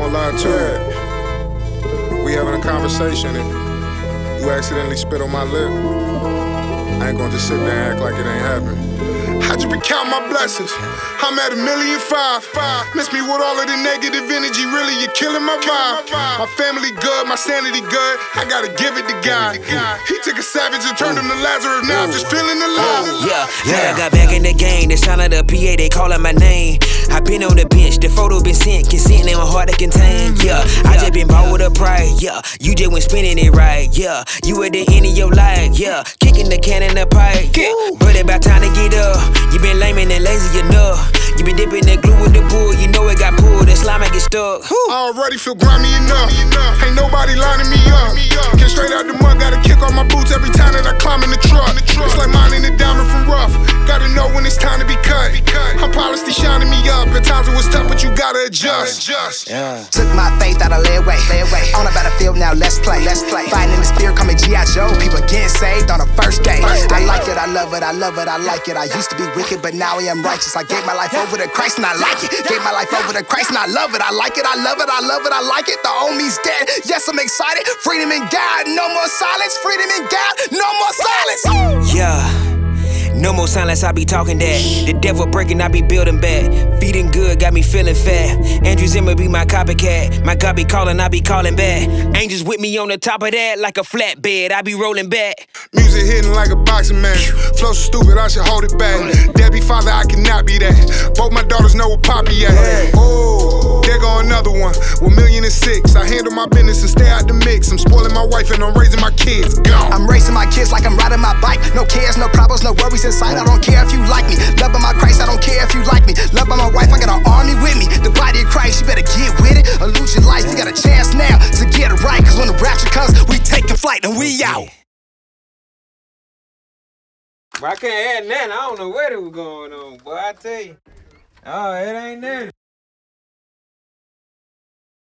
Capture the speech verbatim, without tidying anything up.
gonna lie to you. We having a conversation and you accidentally spit on my lip. I ain't gonna just sit there and act like it ain't happened. How'd you recount my blessings? I'm at a million five. Miss me with all of the negative energy, really you're killing my vibe. My family good, my sanity good, I gotta give it to God. He took a savage and turned him to Lazarus, now I'm just feeling alive. Yeah, yeah, I got back in the game, the sound of the P A, they calling my name. I been on the bench, the photo been sent, consent in my heart to contain. Yeah, I just been bought with a pride, yeah. You just went spinning it right, yeah. You at the end of your life, yeah. Kicking the can in the pipe, yeah. But it about time to get up. You been lame and lazy enough. You been dipping that glue with the bull, you know it got pulled, that slime I get stuck. I already feel grimy enough. Ain't nobody lining me up. Came straight out the mud, gotta kick off my boots every time that I climb in the truck. It's like mining a diamond from rough. Gotta know when it's time to be cut. I'm polished, they shining me up. At times it was tough, but you gotta adjust. Yeah. Took my faith out of leeway. On the battlefield now, let's play. Let's play. Fighting in the spirit, call me G I Joe. People getting saved on the first day. I like it, I love it, I love it, I like it. I used to be wicked, but now I am righteous. I gave my life over to Christ and I like it. Gave my life over to Christ and I love it. I like it, I love it, I love it, I like it. The homie's dead. Yes, I'm excited. Freedom in God, no more silence. Freedom in God, no more silence. Yeah. No more silence, I be talking that. The devil breaking, I be building back. Feeding good, got me feeling fat. Andrew Zimmer be my copycat. My God be calling, I be calling back. Angels with me on the top of that, like a flatbed, I be rolling back. Music hitting like a boxing match. Flow so stupid, I should hold it back. Debbie father, I cannot be that. Both my daughters know where Poppy at. Oh, there go another one. One million and six. I handle my business and stay out the mix. I'm spoiling my wife and I'm raising my kids. Gone. I'm raising my kids like I'm riding my bike. No cares, no problems, no worries in sight. I don't care if you like me. Love by my Christ, I don't care if you like me. Love by my wife, I got an army with me. The body of Christ, you better get with it or lose your life. You got a chance now to get it right. Cause when the rapture comes, we taking flight and we out. I can't add nothing. I don't know what it was going on, boy. I tell you. Oh, it ain't nothing.